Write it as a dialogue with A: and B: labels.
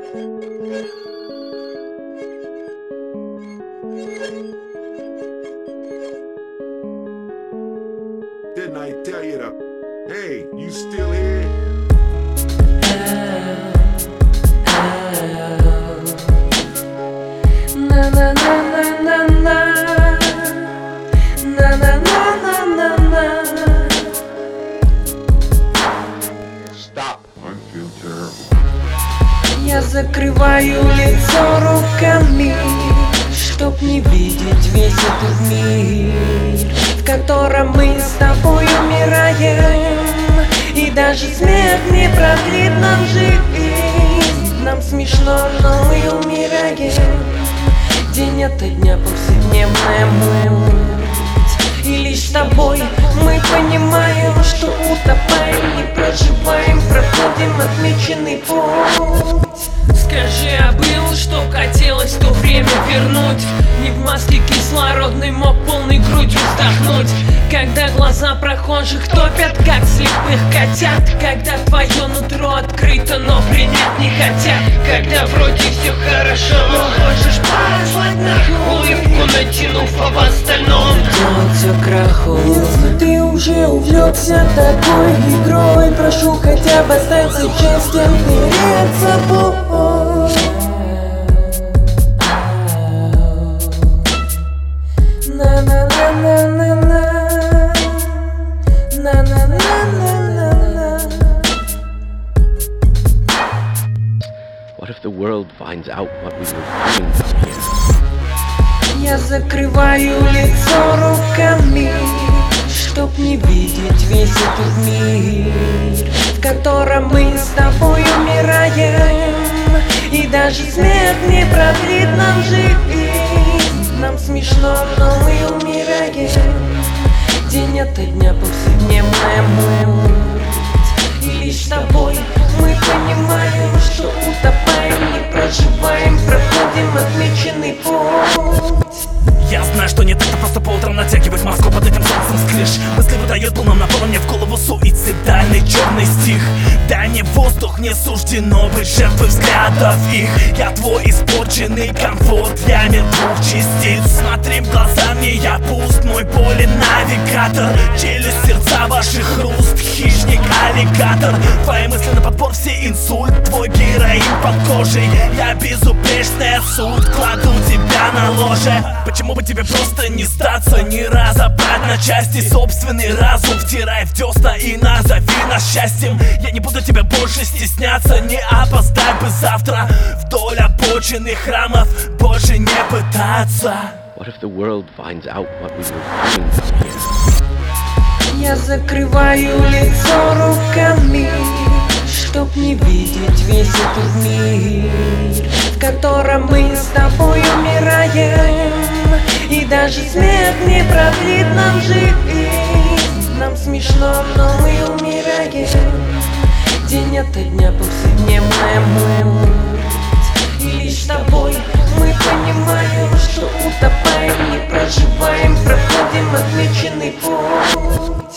A: Didn't I tell you to? Hey, you still here?
B: Na na na na na na, na na na na na.
A: Stop. I feel terrible.
B: Я закрываю лицо руками, чтоб не видеть весь этот мир, в котором мы с тобой умираем. И даже смех не продлит нам жизнь. Нам смешно, но мы умираем. День ото дня повседневная муть. И лишь с тобой мы понимаем, что утопаем, не проживаем, проходим отмеченный путь. Скажи, а было, что хотелось в то время вернуть? Не в маске кислородной мог полной грудью вздохнуть. Когда глаза прохожих топят, как слепых котят. Когда твое нутро открыто, но принять не хотят. Когда вроде все хорошо, но хочешь послать нахуй, улыбку натянув, а в остальном все краху. Если ты уже увлекся такой игрой, прошу хотя бы остаться честен перед собой.
C: What if the world finds out what we were doing down here?
B: Я закрываю лицо руками, чтоб не видеть весь этот мир, в котором мы с тобой умираем. И даже смех не продлит нам жизнь. Нам смешно, но мы умираем. День ото дня повседневная муть. И лишь с тобой мы понимаем, что утопаем, не проживаем, проходим отмеченный путь.
D: Я знаю, что не так-то просто по утрам натягивать маску под этим солнцем с крыш. Мысли выдает полным напором мне в голову суицидальный черный стих. Дай мне воздух, не суждено быть жертвой взглядов их. Я твой испорченный комфорт, я мир двух частиц. Смотри в глаза мне, я пуст, мой поле навигатор. Челюсть, сердца ваших хруст, хищник, аллигатор. Твои мысли на подбор, все инсульт, твой героин под кожей. Я безупречный суд, кладу тебя на ложе. Почему бы тебе просто не сдаться, не разобрать на части собственный разум, втирай в десна и назови нас счастьем. Я не буду тебя больше стесняться, не опоздай бы завтра вдоль обочины храмов, больше не пытаться.
C: What if the world finds out what we were doing down here?
B: Я закрываю лицо руками, чтоб не видеть весь этот мир, в котором мы с тобой умираем. И даже смех не продлит нам жизнь. Нам смешно, но мы умираем. День ото дня повседневная муть. И лишь с тобой мы понимаем, что утопаем, не проживаем, проходим отмеченный путь.